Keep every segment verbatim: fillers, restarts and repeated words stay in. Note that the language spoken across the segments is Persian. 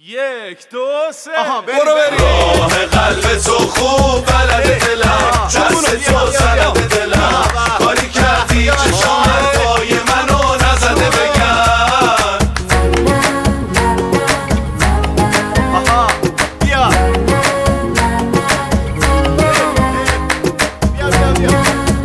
یک دو سه برو بریم. راه قلب تو خوب بلد دلم، دست تو سند دلم، کاری کردی چشام حرفای منو نزده بگن. آها بیا بیا بیا بیا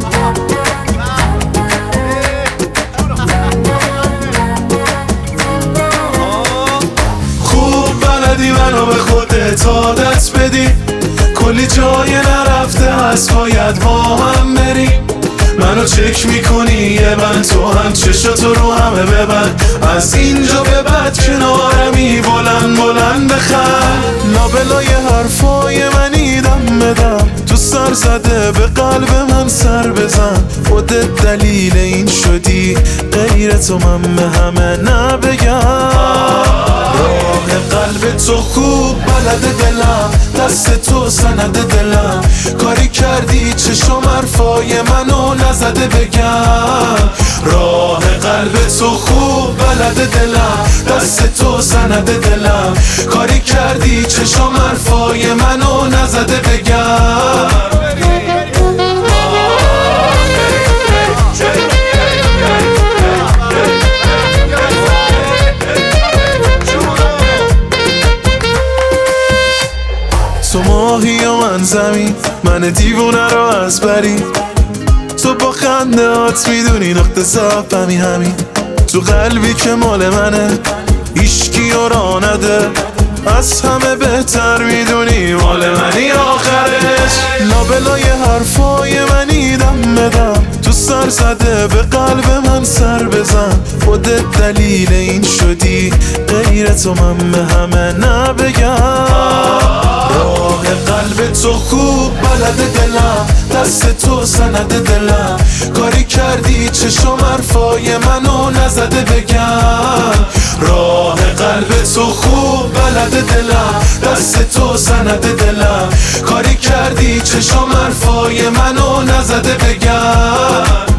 خوب بلدی منو به خودت عادت بدی، کلی جای نرفته هست باید با هم بریم. منو چک میکنی یه من تو هم چشاتو رو همه ببند، از اینجا به بعد کنارمی بلند بلند بخند. لابلای حرفای منی دم بدم، تو سر زده به قلب من سر بزن. خودت دلیل این شدی غیر تو من به همه نبگم. راه قلب تو خوب بلد دلم، دست تو سند دلم، کاری کردی چشم حرفای منو نزده بگم. راه قلب تو خوب بلد دلم، دست تو سند دلم، کاری کردی چشم حرفای منو نزده بگم. تو ماهی و من زمین، من دیوونه رو از بری. تو با خنده هات میدونی نقطه ضعفمی همین. تو قلبی که مال منه هیچکی رو راه نده، از همه بهتر میدونی مال منی آخرش. لابلای حرفای منی دم بدم، تو سر زده به قلب من سر بزن. خودت دلیل این شدی غیر تو من به همه نبگم. راه قلب تو خوب بلد دلم، دست تو سند دلم، کاری کردی چشم حرفای منو نزده بگم. راه قلب تو خوب بلد دلم، دست تو سند دلم، کاری کردی چشم حرفای منو نزده بگم.